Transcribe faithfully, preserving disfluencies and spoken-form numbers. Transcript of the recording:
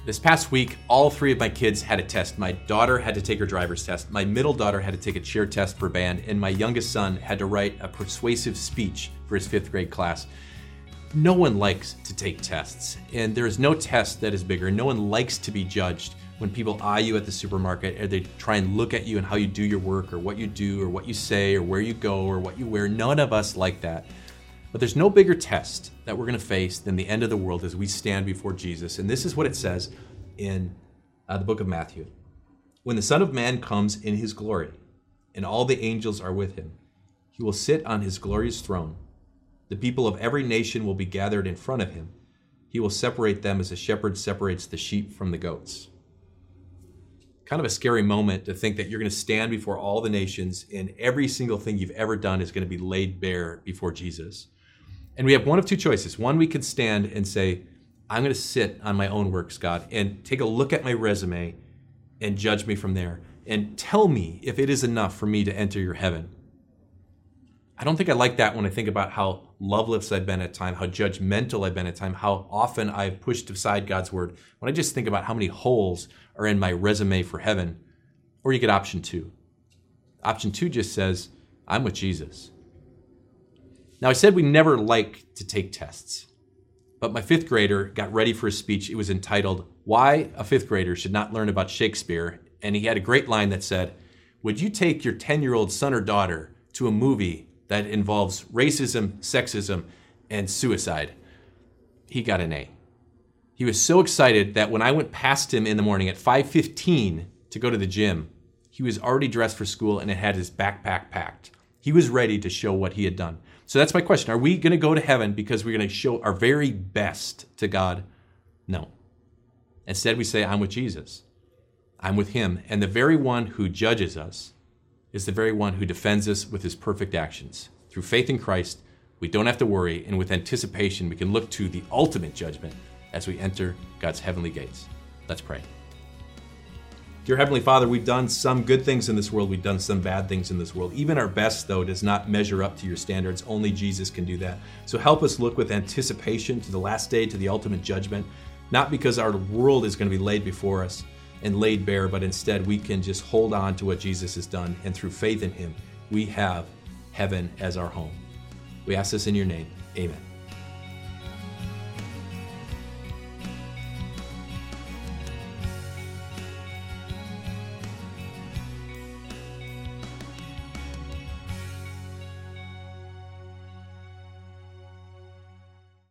This past week, all three of my kids had a test. My daughter had to take her driver's test, my middle daughter had to take a cheer test for band, and my youngest son had to write a persuasive speech for his fifth grade class. No one likes to take tests, and there is no test that is bigger. No one likes to be judged when people eye you at the supermarket, or they try and look at you and how you do your work, or what you do, or what you say, or where you go, or what you wear. None of us like that. But there's no bigger test that we're going to face than the end of the world as we stand before Jesus. And this is what it says in uh, the book of Matthew. When the Son of Man comes in his glory, and all the angels are with him, he will sit on his glorious throne. The people of every nation will be gathered in front of him. He will separate them as a shepherd separates the sheep from the goats. Kind of a scary moment to think that you're going to stand before all the nations and every single thing you've ever done is going to be laid bare before Jesus. And we have one of two choices. One, we could stand and say, I'm going to sit on my own works, God, and take a look at my resume and judge me from there and tell me if it is enough for me to enter your heaven. I don't think I like that when I think about how loveless I've been at time, how judgmental I've been at time, how often I've pushed aside God's word. When I just think about how many holes are in my resume for heaven. Or you get option two. Option two just says, I'm with Jesus. Now, I said we never like to take tests, but my fifth grader got ready for a speech. It was entitled, Why a Fifth Grader Should Not Learn About Shakespeare. And he had a great line that said, would you take your ten-year-old son or daughter to a movie that involves racism, sexism, and suicide? He got an A. He was so excited that when I went past him in the morning at five fifteen to go to the gym, he was already dressed for school and had his backpack packed. He was ready to show what he had done. So that's my question. Are we going to go to heaven because we're going to show our very best to God? No. Instead, we say, I'm with Jesus. I'm with him. And the very one who judges us is the very one who defends us with his perfect actions. Through faith in Christ, we don't have to worry, and with anticipation, we can look to the ultimate judgment as we enter God's heavenly gates. Let's pray. Dear Heavenly Father, we've done some good things in this world. We've done some bad things in this world. Even our best, though, does not measure up to your standards. Only Jesus can do that. So help us look with anticipation to the last day, to the ultimate judgment, not because our world is going to be laid before us and laid bare, but instead we can just hold on to what Jesus has done. And through faith in him, we have heaven as our home. We ask this in your name. Amen.